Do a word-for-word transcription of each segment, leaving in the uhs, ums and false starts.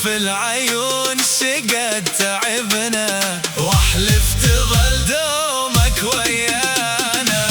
شوف العيون شقد تعبنا، واحلف تظل دومك ويانا.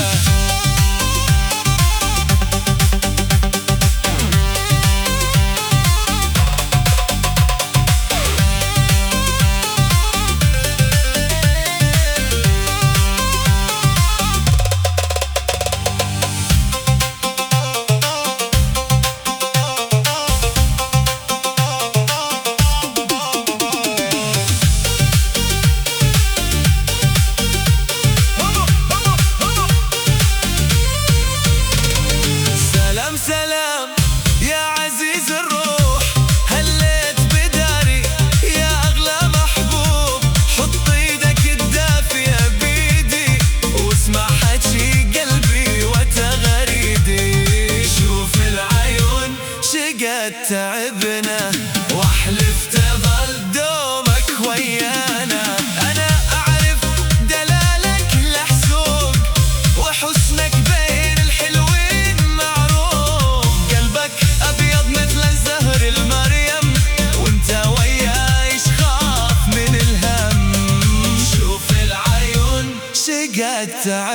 سلام يا عزيز الروح، هليت بداري يا أغلى محبوب. حط ايدك الدافية بيدي واسمع حكي قلبي وتغريدي. شوف العيون شقد تعبنا، واحلف تظل دومك ويانا. أنا أعرف دلالك لحسوق وحسنك بين الحلوين معروف. قلبك أبيض مثل الزهر المريم، وانت وياي خاف من الهم. شوف العيون شقد تعبنا